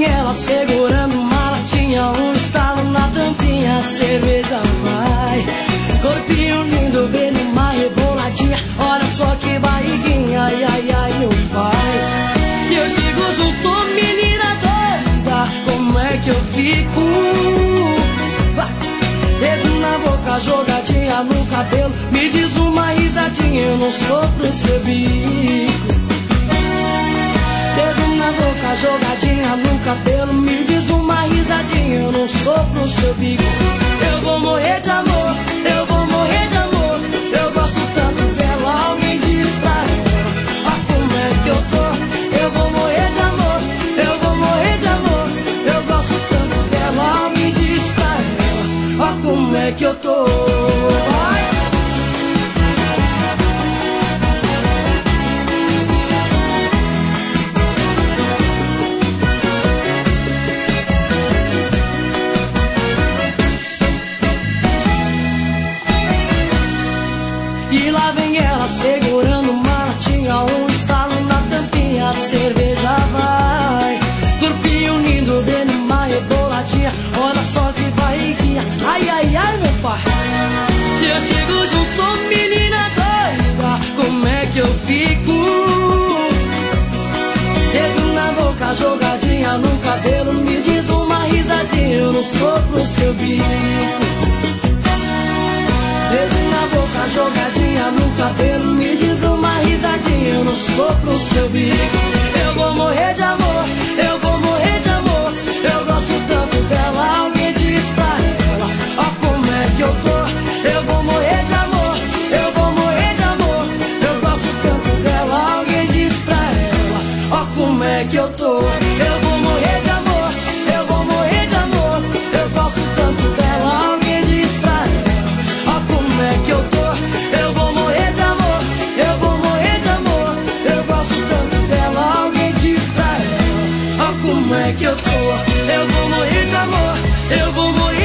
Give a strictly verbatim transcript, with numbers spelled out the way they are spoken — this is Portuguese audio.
ela segurando uma latinha, um estalo na tampinha, a cerveja vai. Corpinho lindo, bem numa reboladinha, olha só que barriguinha, ai, ai, ai, meu pai. E eu chego junto, menina doida, como é que eu fico? Dedo na boca, jogadinha no cabelo, me diz uma risadinha, eu não sopro seu bico. Dedo na boca, jogadinha no cabelo, me diz uma risadinha, eu não sopro seu bico. Eu vou morrer de amor, eu vou morrer de amor, eu gosto tanto dela, alguém diz pra ela, ah, como é que eu tô? Eu vou morrer de amor, eu vou morrer de amor, eu gosto tanto dela, alguém diz pra ela, ah, como é que eu tô? Vai. E lá vem ela segurando uma latinha, um estalo na tampinha, a cerveja vai. Corpinho lindo, bem numa reboladinha, olha só que barriguinha, ai, ai, ai, meu pai. E eu chego junto, menina doida, como é que eu fico? Dedo na boca, jogadinha no cabelo, me diz uma risadinha, eu não sopro seu bico. Dedo na boca, jogadinha no cabelo, me diz uma risadinha, eu não sopro seu bico. Eu vou morrer de amor, eu vou morrer de amor, eu gosto tanto dela, alguém diz pra ela, ó, como é que eu tô? Eu vou morrer de amor, eu vou morrer de amor, eu gosto tanto dela, alguém diz pra ela, ó, como é que eu tô? Eu vou morrer de amor, eu vou morrer de amor, eu gosto tanto dela, alguém diz pra ela, ó, como é que eu tô? Eu vou morrer de amor, eu vou morrer de amor, eu gosto tanto dela, alguém diz pra ela, ó, como é que eu tô? Eu vou morrer de amor, eu vou morrer